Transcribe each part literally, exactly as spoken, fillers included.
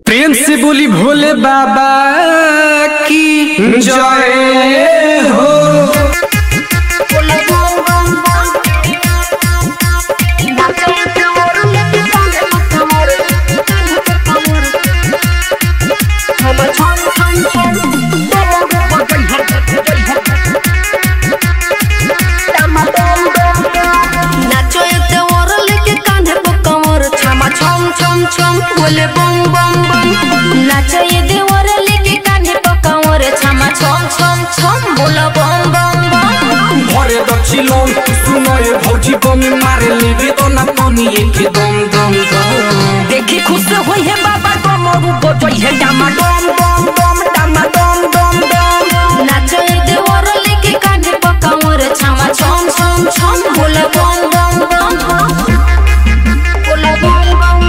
प्रेम से बोली भोले बाबा की जय हो। बोले बम बम बम नाचो ये देवर लेके कान्हे पकावर छमा छम छम छम बोला बम बम बम भरे दक्षिलो सुनो ये भौजी बम मारे लेबे तो ना पानी एक दम दम दम देखी खुश होई है बाबा डमरू बजई है डामा डम डम डम डामा डम डम डम नाचो ये देवर लेके कान्हे पकावर छमा छम छम छम बोला बम बम बम बोला बम बम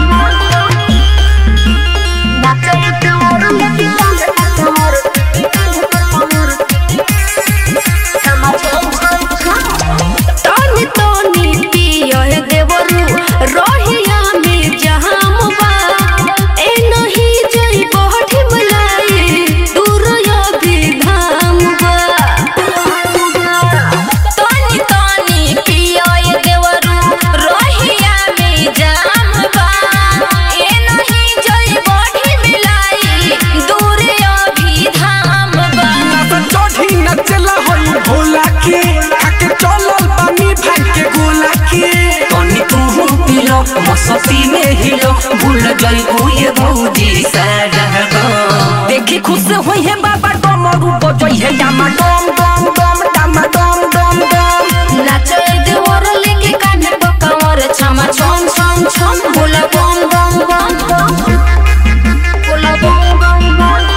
मस्ती में हिलो भूल गई हो ये भौजी सारा देखी खुश होई है बाबा डमरू बजई है डामा डम डम डम डामा डम डम डम नाचो देवर लेके कान्हे पकावर छमा छम छम छम बोला बम बम बम बोला बम बम बम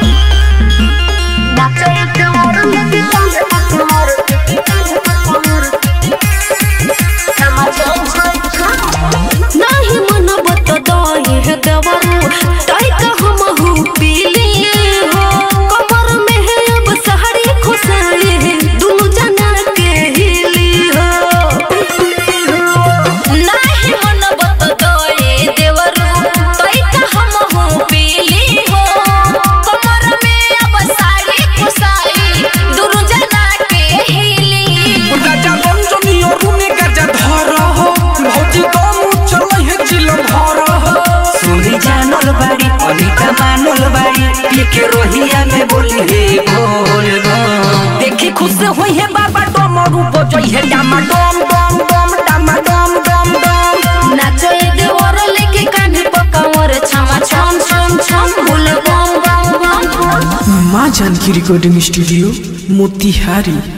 नाचो देवर लेके कान्हे पकावर छमा छम छम नाही मन बत दई है देवरू तई का हम हु पीली हो कमर में है अब सहारी खुशाली दुनु जना के हिली हो नाही मन बत दई देवरू तई का हम हु पीली हो कमर में अब सहारी खुशाली दुनु जना के हिली राजा रंजनी और ने गजा धर हो भौजी अनिता मानल बाड़ी लेके रोहिया में बोली हे बोल बम देखी खुश होई है बाबा डमरू बजई है डामा डम डम डम डामा डम डम डम नाचो ये देवर लेके कान्हे पकावर छमा छम छम छम बोल बम बम बम। माँ जानकी रिकॉर्डिंग स्टूडियो मोतिहारी।